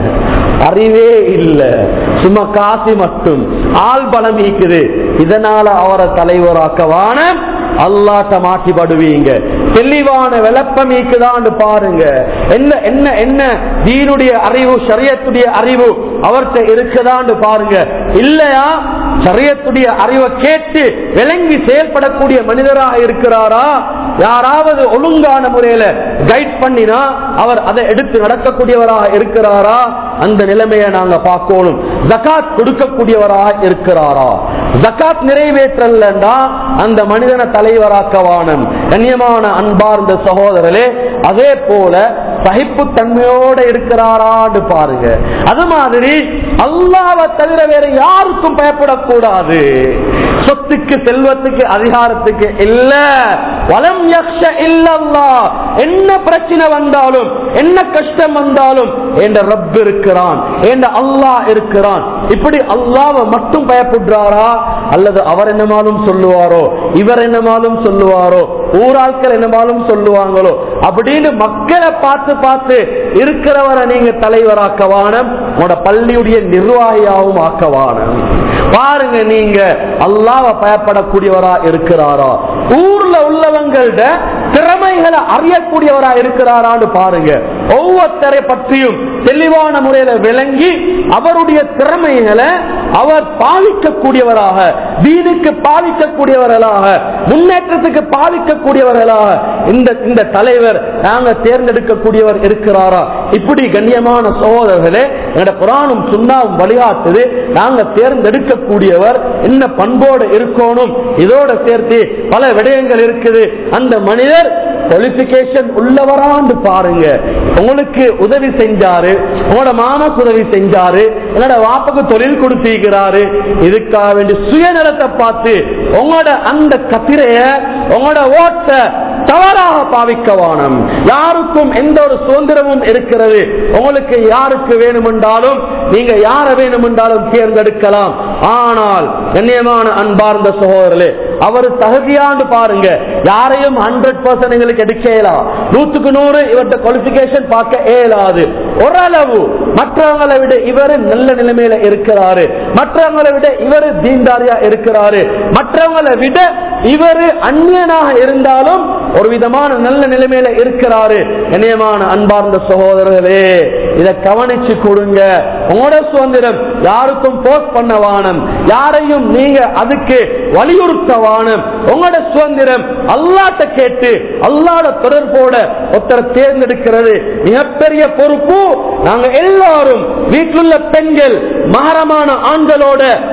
அறிவே இல்ல, சும்மா காசி மட்டும், ஆள் பலம் ஈக்குது. இதனால அவரை தலைவராக்கவான அல்லாஹ்ட்ட மாட்டிப்படுவீங்க. தெளிவான விளப்பம் ஈக்குதான் பாருங்க. என்ன என்ன என்ன தீனுடைய அறிவு, ஷரியத்துடைய அறிவு அவர்கிட்ட இருக்குதான்னு பாருங்க. இல்லையா, ஷரியத்துடைய அறிவை கேட்டு விளங்கி செயல்படக்கூடிய மனிதராக இருக்கிறாரா, யாராவது ஒழுங்கான முறையில கைட் பண்ணினா அவர் அதை எடுத்து நடக்கக்கூடியவராக இருக்கிறாரா, அந்த நிலைமையை நாங்க பார்க்கணும். ஜகாத் கொடுக்கக்கூடியவராக இருக்கிறாரா, ஜகாத் நிறைவேற்றலண்டா அந்த மனிதனை தலைவராக்கவானம். கண்ணியமான அன்பார்ந்த சகோதரர்களே, அதே போல சகிப்பு தன்மையோட இருக்கிறாரான்னு பாருங்க. அது மாதிரி அல்லாஹ்வை தவிர வேற யாருக்கும் பயப்படக்கூடாது. சொத்துக்கு, செல்வத்துக்கு, அதிகாரத்துக்கு இல்ல. வலம் யக்ஷ இல்லல்லாஹ். என்ன பிரச்சனை வந்தாலும், என்ன கஷ்டம் வந்தாலும் என்ற ரப் இருக்கிறான், என்ற அல்லாஹ் இருக்கிறான். இப்படி அல்லாஹ்வை மட்டும் பயப்படுறாரா, அல்லது அவர் என்னமாலும் சொல்லுவாரோ, இவர் என்னமாலும் சொல்லுவாரோ, ஊராட்கள் என்னமாலும் சொல்லுவாங்களோ அப்படின்னு மக்களை பார்த்து பார்த்து இருக்கிறவரை நீங்க தலைவராக்கவானம், உங்களோட பள்ளியுடைய நிர்வாகியாகவும் ஆக்கவானம். பாருங்க, நீங்க அல்லாஹ்வை பயப்படக்கூடியவரா இருக்கிறாரா, ஊர்ல உள்ளவங்களோட திறமைகளை அறியக்கூடியவரா இருக்கிறாரான்னு பாருங்க. ஒவ்வொருத்தரை பற்றியும் தெளிவான முறையில விளங்கி அவருடைய திறமைகளை அவர் பாவிக்கக்கூடியவராக, தீனுக்கு பாவிக்கக்கூடியவர்களாக, முன்னேற்றத்துக்கு பாவிக்கக்கூடியவர்களாக இந்த இந்த தலைவர் நாங்க தேர்ந்தெடுக்கக்கூடியவர் இருக்கிறாரா. இப்படி கண்ணியமான சகோதரர்களே, எங்க குர்ஆனும் சுன்னாவும் வழிகாட்டுது. நாங்க தேர்ந்தெடுக்கக்கூடியவர் என்ன பண்போடு இருக்கணும். இதோட சேர்த்து பல விடயங்கள் இருக்குது. அந்த மனிதர் குவாலிபிகேஷன் உள்ளவரான்னு பாருங்க. உங்களுக்கு உதவி செஞ்சாரு, உங்களோட மாமாக்கு உதவி செஞ்சாரு, என்னோட வாப்புக்கு தொழில் கொடுத்திருக்கிறாரு, இதுக்காக வேண்டி சுயநலத்தை பார்த்து உங்களோட அந்த கத்திரைய, உங்களோட ஓட்ட தவறாக பாவிக்கவானம். யாருக்கும் எந்த ஒரு சுதந்திரமும் இருக்கிறது. உங்களுக்கு யாருக்கு வேணுமென்றாலும் நீங்க யார வேணுமென்றாலும் தேர்ந்தெடுக்கலாம். ஆனால் கண்ணியமான அன்பார்ந்த சகோதரர்களே, அவர் தகுதியாண்டு பாருங்க. யாரையும் ஹண்ட்ரட் பர்சன்ட் எங்களுக்கு எடுக்க இயலாது, நூத்துக்கு நூறு இவர்கிட்ட குவாலிபிகேஷன் பார்க்க இயலாது. ஓரளவு மற்றவங்களை விட இவர் நல்ல நிலைமையில இருக்கிறாரு, மற்றவங்களை விட இவர் தீன்தாரியா இருக்கிறாரு, மற்றவங்களை விட இவர் அந்நியனாக இருந்தாலும் ஒரு விதமான நல்ல நிலைமையில இருக்கிறாரு. கண்ணியமான அன்பார்ந்த சகோதரர்களே, இதை கவனிச்சு கொடுங்க. உங்களோட சுதந்திரம் யாருக்கும் போஸ்ட் பண்ண வானம், யாரையும் நீங்க அதுக்கு வலியுறுத்த வானம். உங்களோட சுதந்திரம் அல்லாஹ்ட்ட கேட்டு அல்லாஹ்வோட தொடர்போட ஒருத்தரை தேர்ந்தெடுக்கிறது மிகப்பெரிய பொறுப்பு. நாங்க எல்லாரும் வீட்டிலுள்ள பெண்கள் மஹரமான ஆண்களோட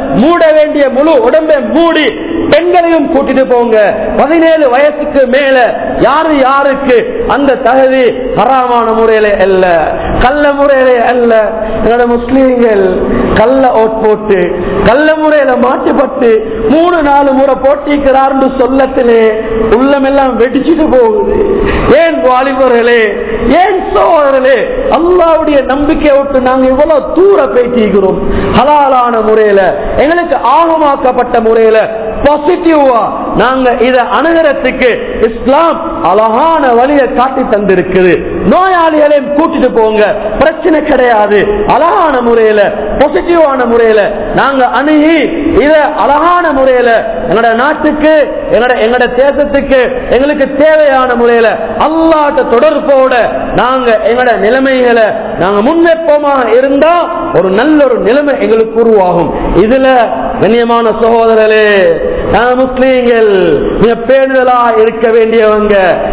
மூட வேண்டிய முழு உடம்பை மூடி பெண்களையும் கூட்டிட்டு போங்க. பதினேழு வயசுக்கு மேல யாரு யாருக்கு அந்த தகுதி ஹராமான முறையில அல்ல, கள்ள முறையில அல்ல. என்னோட முஸ்லீம்கள் கள்ள ஓட் போட்டு கள்ள முறையில மாட்டுப்பட்டு மூணு நாலு முறை போட்டிக்கிறார் சொல்லத்திலே உள்ளமெல்லாம் வெடிச்சுட்டு போகுது. ஏன் வாலிபர்களே, ஏன் சோழர்களே, அல்லாஹ்வுடைய நம்பிக்கை விட்டு நாங்க இவ்வளவு தூர பேசிக்கிறோம். ஹலாலான முறையில எங்களுக்கு ஆகமாக்கப்பட்ட முறையில பாசிட்டிவா நாங்க இதை அணுகிறதுக்கு இஸ்லாம் அழகான வழியை காட்டி தந்திருக்குது. நோயாளிகளையும் கூட்டிட்டு போங்க, பிரச்சனை கிடையாது. அழகான முறையில பாசிட்டிவான முறையில நாங்க அணுகி இத அழகான முறையில எங்கட நாட்டுக்கு எங்கட எங்கட தேசத்துக்கு எங்களுக்கு தேவையான முறையில அல்லாஹ்ட்ட தொடர்போட நாங்க எங்கட நிலைமைகளை நாங்க முன்னெப்பமாக இருந்தா ஒரு நல்ல ஒரு நிலைமை எங்களுக்கு உருவாகும். இதுல கண்ணியமான சகோதரர்களே, முஸ்லீம்கள் மிக பேணுதலா இருக்க வேண்டியவங்க.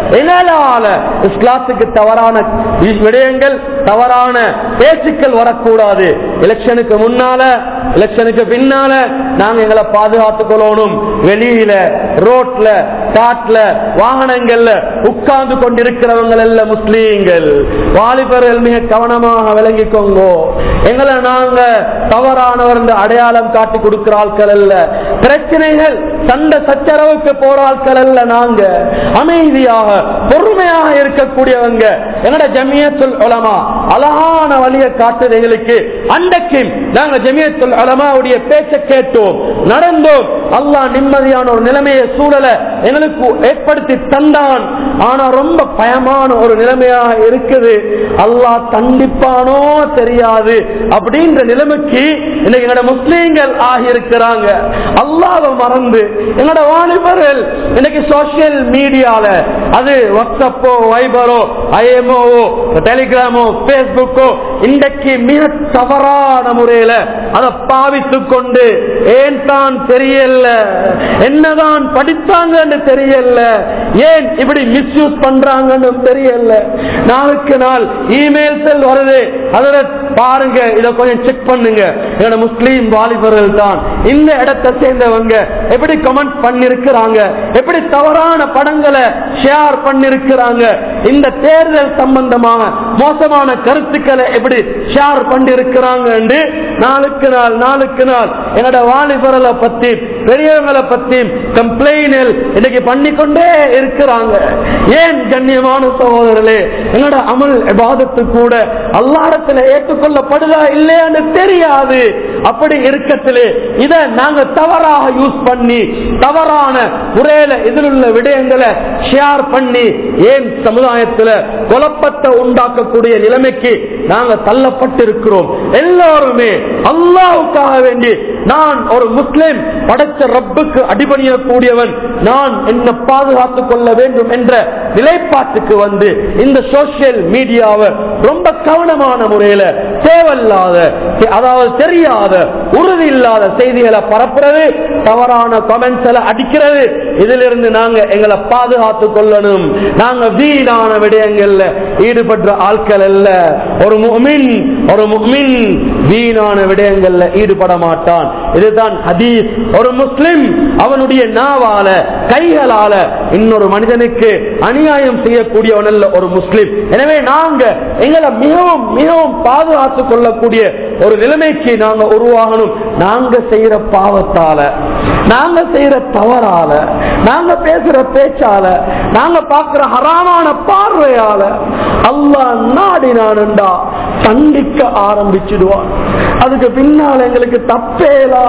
என்னால இஸ்லாத்துக்கு தவறான விடயங்கள் தவறான பேச்சுக்கள் வரக்கூடாது. எலெக்ஷனுக்கு முன்னால எலெக்ஷனுக்கு பின்னால நாங்க எங்களை பாதுகாத்துக் கொள்ளணும். வெளியில ரோட்ல காட்டுல வாகனங்கள்ல உட்கார்ந்து கொண்டிருக்கிறவங்க அல்ல முஸ்லீம்கள். வாலிபர்கள் மிக கவனமாக விளங்கிக்கோங்க. எங்களை நாங்க தவறானவர் அடையாளம் காட்டி கொடுக்கிற ஆட்கள் அல்ல. பிரச்சனைகள் சண்டை சச்சரவுக்கு போற ஆட்கள் அல்ல. நாங்க அமைதியாக பொறுமையாக இருக்கக்கூடியவங்க. என்னோட ஜமியத்துல் உலமா அழகான வழியை காட்டுது எங்களுக்கு. அன்றைக்கு நாங்க ஜமியத்துல் உலமாவுடைய பேச்சை கேட்டோம், நடந்தோம். அல்லாஹ் நிம்மதியான ஒரு நிலைமையை சூழல எங்களுக்கு ஏற்படுத்தி தந்தான். ஆனா ரொம்ப பயமான ஒரு நிலைமையாக இருக்குது. அல்லாஹ் தண்டிப்பானோ தெரியாது அப்படின்ற நிலைமைக்கு இன்னைக்கு எங்களோட முஸ்லீம்கள் ஆகி இருக்கிறாங்க. அல்லாஹ்வை மறந்து எங்களோட வாலிபர்கள் இன்னைக்கு சோசியல் மீடியால, அது வாட்ஸ்அப்போ வைபரோ ஐஎம்ஓ டெலிகிராமோ பேஸ்புக்கோ இன்றைக்கு மிக தவறான முறையில அதை பாவித்துக் கொண்டு ஏன் தான் தெரியல, என்னதான் படித்தாங்கன்னு தெரியல, ஏன் இப்படி மிஸ்யூஸ் பண்றாங்கன்னு தெரியல. நாளுக்கு நாள் இமெயில்ஸ் வருது, அதுல பாருங்க, இதை கொஞ்சம் செக் பண்ணுங்க. என்னோட முஸ்லீம் வாலிபர்கள் தான் இந்த இடத்தை சேர்ந்தவங்க எப்படி கமெண்ட் பண்ணிருக்கிறாங்க, எப்படி தவறான படங்களை ஷேர் பண்ணிருக்கிறாங்க, இந்த தேர்தல் சம்பந்தமாக மோசமான கருத்துக்களை எப்படி ஷேர் பண்ணிருக்கிறாங்க என்று நாளுக்கு நாள் நாளுக்கு நாள் என்னோட வாலிபர்களை பத்தி பெரியவங்களை பத்தி கம்ப்ளைண்ட் இன்னைக்கு பண்ணிக்கொண்டே இருக்கிறாங்க. ஏன் கண்ணியமான சகோதரர்களே, என்னோட அமல் இபாதத்து கூட அல்லாஹ்விடத்தில் ஏற்றுக்கொள்ளப்படுதா இல்லையான்னு தெரியாது. அப்படி இருக்கத்திலே இதை நாங்க தவறாக யூஸ் பண்ணி தவறான முறையில இதில் உள்ள விடயங்களை ஷேர் பண்ணி ஏன் சமுதாயத்தில் குழப்பத்தை உண்டாக்கக்கூடிய நிலைமைக்கு நாங்க தள்ளப்பட்டிருக்கிறோம். எல்லாருமே அல்லாஹ்வுக்காக வேண்டி நான் ஒரு முஸ்லிம், படைச்ச ரப்புக்கு அடிபணியக்கூடியவன், நான் என்ன பாதுகாத்துக் கொள்ள வேண்டும் என்ற நிலைப்பாட்டுக்கு வந்து இந்த சோசியல் மீடியாவை ரொம்ப கவனமான முறையில தேவையில்லாத, அதாவது தெரியாத, உறுதி இல்லாத செய்திகளை பரப்புறது, தவறான கமெண்ட்ஸ்ல அடிக்கிறது, இதிலிருந்து நாங்க எங்களை பாதுகாத்துக் கொள்ளணும். நாங்க வீணான விடயங்கள்ல ஈடுபடுற ஆட்கள் அல்ல. ஒரு முஃமின் ஒரு முஃமின் வீணான விடயங்கள்ல ஈடுபட மாட்டான். இதுதான் ஹதீஸ். ஒரு முஸ்லிம் அவனுடைய நாவால கைகளால இன்னொரு மனிதனுக்கு அநியாயம் செய்யக்கூடியவன் அல்ல ஒரு முஸ்லிம். எனவே நாங்க எங்களை மிகவும் மிகவும் பாதுகாத்துக் கொள்ளக்கூடிய ஒரு நிலைமைக்கு நாங்க உருவாகணும். நாங்க செய்யற பாவத்தால, நாங்க செய்யற தவறால, நாங்க பேசுற பேச்சால, நாங்க பார்க்கிற ஹராமான பார்வையால அல்லாஹ் நாடினான்டா தண்டிக்க ஆரம்பிச்சிடுவான். அதுக்கு பின்னால் எங்களுக்கு தப்பேலா.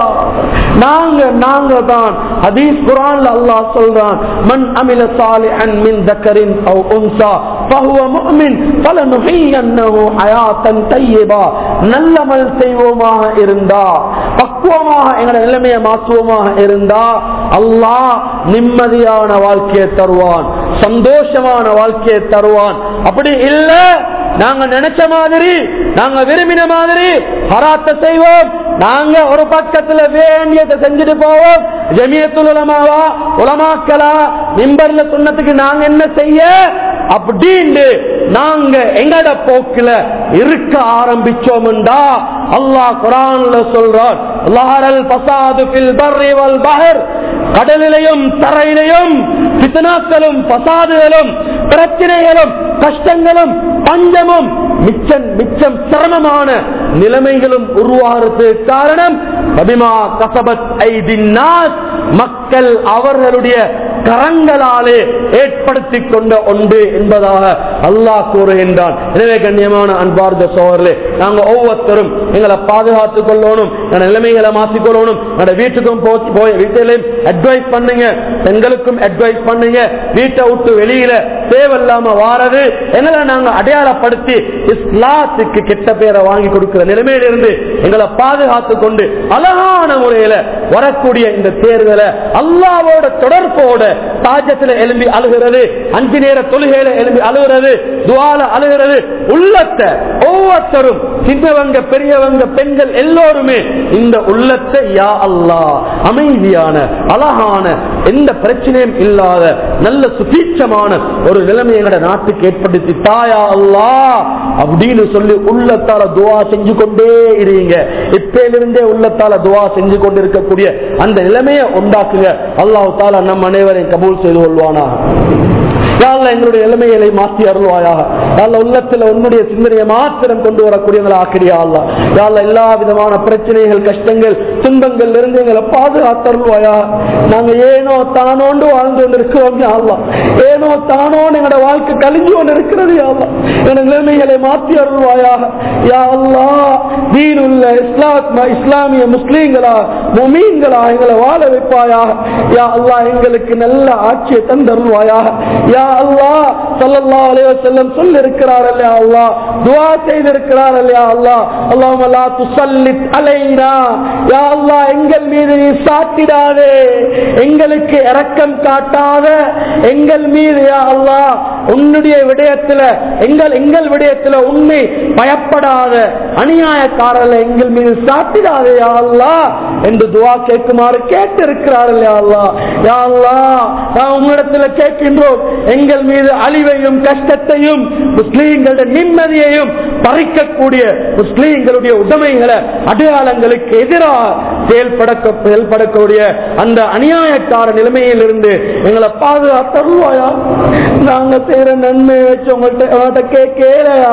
நாங்க நாங்க தான் ஹதீஸ் குர்ஆன்ல அல்லாஹ் சொல்றான், மன் அமில சாலிஹன் மின் தக்கரின் அவ் உன்சா ஃபஹுவ முஃமின் ஃபலனுஹியன்னஹு ஹயாத்தன் தய்யிபா. நல்லமல் செய்வோமாக இருந்தா, பக்குவமாக எங்களுடைய நிலைமையை மாற்றுவோமாக இருந்தா அல்லாஹ் நிம்மதியான வாழ்க்கையை தருவான், சந்தோஷமான வாழ்க்கையை தருவான். அப்படி இல்ல நாங்க நினைச்ச மாதிரி, நாங்க விரும்பின மாதிரி ஹராத்தை செய்வோம், நாங்க ஒரு பக்கத்துல வேண்டியதை செஞ்சுட்டு போவோம். ஜமியத்துல் உலமாவா உலமாக்களா மிம்பர்ல சொன்னதுக்கு நாங்க என்ன செய்ய அப்படின்னு நாங்க எங்கட போக்குல இருக்க ஆரம்பிச்சோம்டா அல்லாஹ் குர்ஆன்ல சொல்றான், லஹரல் ஃபஸாது ஃபில் பர்ரி வல் பஹர், கடலிலேயும் தரையிலேயும் ஃபித்னாக்களும் ஃபஸாதுகளும் பிரச்சனைகளும் கஷ்டங்களும் பஞ்சமும் மிச்சம் மிச்சம் சிரமமான நிலைமைகளும் உருவாகிறதுக்கு காரணம் பபிமா கஸபத் ஐதின் நாஸ், மக்கள் அவர்களுடைய கரங்களாலே ஏற்படுத்தி கொண்ட ஒன்று என்பதாக அல்லாஹ் கூறுகின்றான். எனவே கண்ணியமான அன்பார்ந்த சோழர்களே, நாங்க ஒவ்வொருத்தரும் எங்களை பாதுகாத்துக் கொள்ளணும், நிலைமைகளை மாற்றிக்கொள்ளணும். வீட்டுக்கும் போய் வீட்டிலையும் அட்வைஸ் பண்ணுங்க, பெண்களுக்கும் அட்வைஸ் பண்ணுங்க. வீட்டை விட்டு வெளியில தேவையில்லாம வாரது எங்களை நாங்க அடையாளப்படுத்தி இஸ்லாத்துக்கு கெட்ட பேரை வாங்கி கொடுக்கிற நிலைமையிலிருந்து எங்களை பாதுகாத்துக் கொண்டு அழகான முறையில வரக்கூடிய இந்த தேர்தலை அல்லாஹ்வோட தொடர்போட தாஜத்துல எழும்பி அழுகிறது, அஞ்சு நேர தொழுகையில எழும்பி அழுகிறது, துஆல அழுகிறது. உள்ளத்தை ஒவ்வொருத்தரும், சின்னவங்க பெரியவங்க பெண்கள் எல்லோருமே இந்த உள்ளத்தை யா அல்லாஹ் அமைதியான அழகான எந்த பிரச்சனையும் இல்லாத நல்ல சுபீட்சமான ஒரு நிலைமை எங்கட நாட்டுக்கு ஏற்படுத்தி தாயா அல்லாஹ் அப்படின்னு சொல்லி உள்ளத்தால துஆ செஞ்சு கொண்டே இருங்க. இப்பையிலிருந்தே உள்ளத்தால துஆ செஞ்சு கொண்டு இருக்கக்கூடிய அந்த நிலைமையை உண்டாக்குங்க. அல்லாஹ் தஆலா நம் அனைவரையும் கபூல் செய்து கொள்வானாக. யா அல்லாஹ் எங்களுடைய நிலைமைகளை மாற்றி அருள்வாயாக. யா அல்லாஹ் உள்ளத்தில் உன்னுடைய சிந்தனையை மாத்திரம் கொண்டு வரக்கூடியவங்களா ஆக்கிறியா அல்லாஹ். யா அல்லாஹ் எல்லா விதமான பிரச்சனைகள் கஷ்டங்கள் துன்பங்கள் இருந்து எங்களை பாதுகாத்தருள்வாயா. நாங்க ஏனோ தானோண்டு வாழ்ந்து கொண்டு இருக்கிறோம் யா அல்லாஹ், ஏனோ தானோன்னு எங்களோட வாழ்க்கை கழிஞ்சு கொண்டு இருக்கிறது யா அல்லாஹ். எங்களோட நிலைமைகளை மாற்றி அருள்வாயாக யா அல்லாஹ். தீனுள்ள இஸ்லாம் இஸ்லாமிய முஸ்லீம்களா முமீன்களா எங்களை வாழ வைப்பாயாக யா அல்லாஹ். எங்களுக்கு நல்ல ஆட்சியை தந்தருள்வாயாக யா அல்லாஹ். ஸல்லல்லாஹு அலைஹி வஸல்லம் சொல்லி இருக்கிறார்கள் யா அல்லாஹ், துஆ செய்து இருக்கிறார்கள் யா அல்லாஹ், அல்லாஹும்ம லா துஸல்லித் அலைனா, யா அல்லாஹ் எங்கள் மீது நீ சாட்டிடாதே, எங்களுக்கு இரக்கம் காட்டாத எங்கள் மீது யா அல்லாஹ் உன்னுடைய விடயத்துல எங்கள் எங்கள் விடயத்துல உன்னை பயப்படாத அநியாயக்காரர்கள் எங்கள் மீது சாட்டிடாதே யா அல்லாஹ் என்று துஆ கேட்குமாறு கேட்டு இருக்கிறார்கள் யா அல்லாஹ். யா அல்லாஹ் நான் உன்னிடத்துல கேட்கின்றோம், எங்கள் மீது அழிவையும் கஷ்டத்தையும் முஸ்லீம்களுடைய நிம்மதியையும் பறிக்கக்கூடிய முஸ்லீம்களுடைய உடைமைகளை அடையாளங்களுக்கு எதிராக செயல்பட செயல்படக்கூடிய அந்த அநியாயக்கார நிலைமையில் இருந்து எங்களை பாதுகாத்தருள்வாயா. நாங்க செய்யற நன்மை வச்சு உங்கள்கிட்ட கேட்கலையா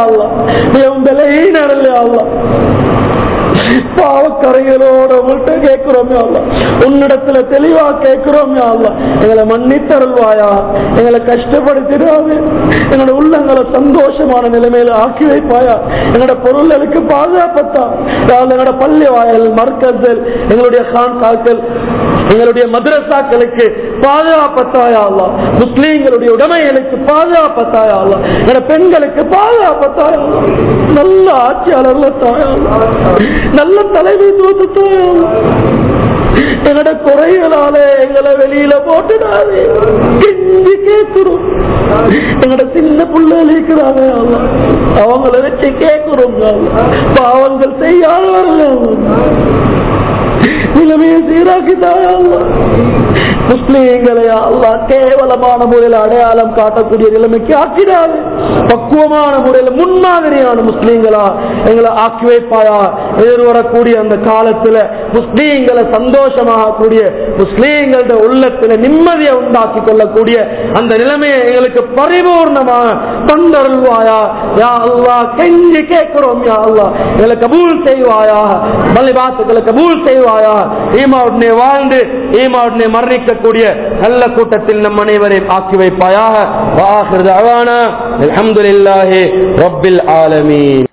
பாவக்கரைகளோட உங்கள்கிட்ட கேட்கிறோம் யா அல்லாஹ், உன்னிடத்துல தெளிவா கேட்கிறோம் யா அல்லாஹ். எங்களை மன்னித்தருள்வாயா, எங்களை கஷ்டப்படுத்திடாது, எங்களோட உள்ளங்களை சந்தோஷமான நிலைமையில ஆக்கி வைப்பாயா. எங்களோட பொருள்களுக்கு பாதுகாப்பத்தா எங்களோட பள்ளி வாயல் மர்க்கஸ்கள் எங்களுடைய கான்காக்கள் எங்களுடைய மதரசாக்களுக்கு பாதுகாப்பத்தாயா அல்லாஹ். முஸ்லீம்களுடைய உடைமைகளுக்கு பாதுகாப்பத்தாயா அல்லாஹ். எங்களோட பெண்களுக்கு பாதுகாப்பத்தாயா அல்லாஹ். நல்ல ஆட்சியாளர்கள் தாயா அல்லாஹ், நல்ல தலைமைத்துவத்தாயா அல்லாஹ். எங்களோட குறைகளால எங்களை வெளியில போட்டுடாது கெஞ்சி கேட்கிறோம். எங்களோட சின்ன பிள்ளைகள் இருக்கிறாங்க அவங்கள வச்சு கேட்கிறோம், பாவங்கள் செய்யாதவர்கள் நிலைமையை சீராக்கிட்டாயா முஸ்லீம்களை அல்லாஹ் கேவலமான முறையில் அடையாளம் காட்டக்கூடிய நிலைமைக்கு ஆக்கிடாது, பக்குவமான முறையில் முன்மாதிரியான முஸ்லீம்களா எங்களை ஆக்கி வைப்பாயா. எதிர்வரக்கூடிய அந்த காலத்துல முஸ்லீம்களை சந்தோஷமாக கூடிய முஸ்லீம்களோட உள்ளத்துல நிம்மதியை உண்டாக்கி கொள்ளக்கூடிய அந்த நிலைமையை எங்களுக்கு பரிபூர்ணமாக தந்தருள்வாயா யா அல்லாஹ். கெஞ்சி கேட்கிறோம் யா அல்லாஹ், எங்களை கபூல் செய்வாயா, பலிபாத்துக்களை கபூல் செய்வாயா. ஈமாவுடனே வாழ்ந்து ஈமாவுடனே மரணிக்கக்கூடிய நல்ல கூட்டத்தில் நம் அனைவரையும் ஆக்கி வைப்பாயாக. வஆகிரு தஅவானா அல்ஹம்துலில்லாஹி ரப்பில் ஆலமீன்.